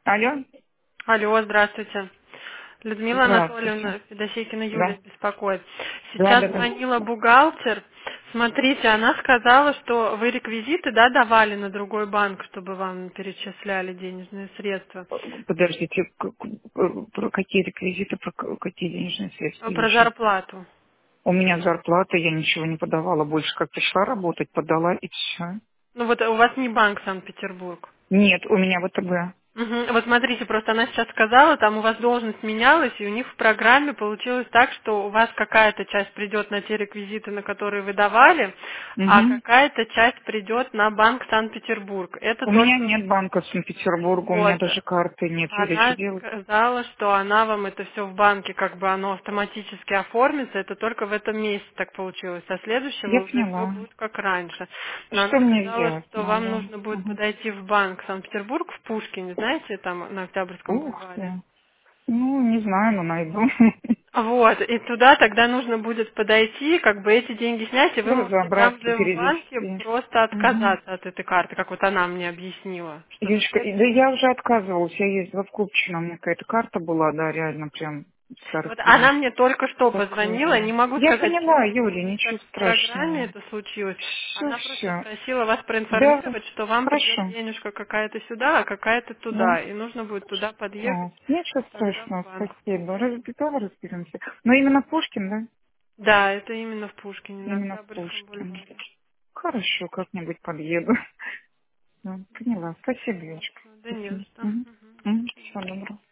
Алло? Алло, здравствуйте. Людмила Здравствуйте. Анатольевна Федосейкина Юлия Да. беспокоит. Да, Сейчас да, да. звонила бухгалтер. Смотрите, она сказала, что вы реквизиты, да, давали на другой банк, чтобы вам перечисляли денежные средства. Подождите, про какие реквизиты, какие денежные средства Про личные? зарплату. У меня зарплата, я ничего не подавала, больше как пришла работать, подала и все. Ну вот у вас не банк Санкт-Петербург. Нет, у меня ВТБ. Мгм. Вот смотрите, просто она сейчас сказала, там у вас должность менялась, и у них в программе получилось так, что у вас какая-то часть придет на те реквизиты, на которые вы давали, а Угу. какая-то часть придет на банк Санкт-Петербург. Это У меня только нет банка в Санкт-Петербурге, у меня вот. даже карты нет, Юля, что Она делать? сказала, что она вам это все в банке, как бы оно автоматически оформится, это только в этом месяце так получилось. Со Я следующего уже все поняла. будет как раньше. Но она Что мне сказала, сделать что вам надо? нужно будет Угу. подойти в банк Санкт-Петербург в Пушкине, знаете, там на Октябрьском Ух бульваре. ты. Ну, не знаю, но найду. Вот, и туда тогда нужно будет подойти, как бы эти деньги снять, и вы можете там Разобраться, же в банке перевести. просто Угу. отказаться от этой карты, как вот она мне объяснила, что со Юлечка, да следующего... я уже отказывалась, я ездила в Купчино, у меня какая-то карта была, да, реально прям старых Вот времен. она мне только что позвонила, Закрыла. не могу Я сказать, поняла, почему Юля, у них так ничего в программе страшного. это случилось. Все, Она просто все. просила вас Да, проинформировать, что вам придет хорошо. денежка какая-то сюда, а какая-то Да. туда, и нужно будет туда подъехать, О, ничего тогда в страшного, банк. спасибо. Разбитого разберемся. Но именно Пушкин, да? Да, это именно в Пушкине, на Именно Октябрьском Пушкин. бульваре. Хорошо, как-нибудь подъеду. Да, поняла. Спасибо, Юлечка. Хорошо, да не за Спасибо. что. Угу. Мгм, до Угу. свидания. Всего доброго.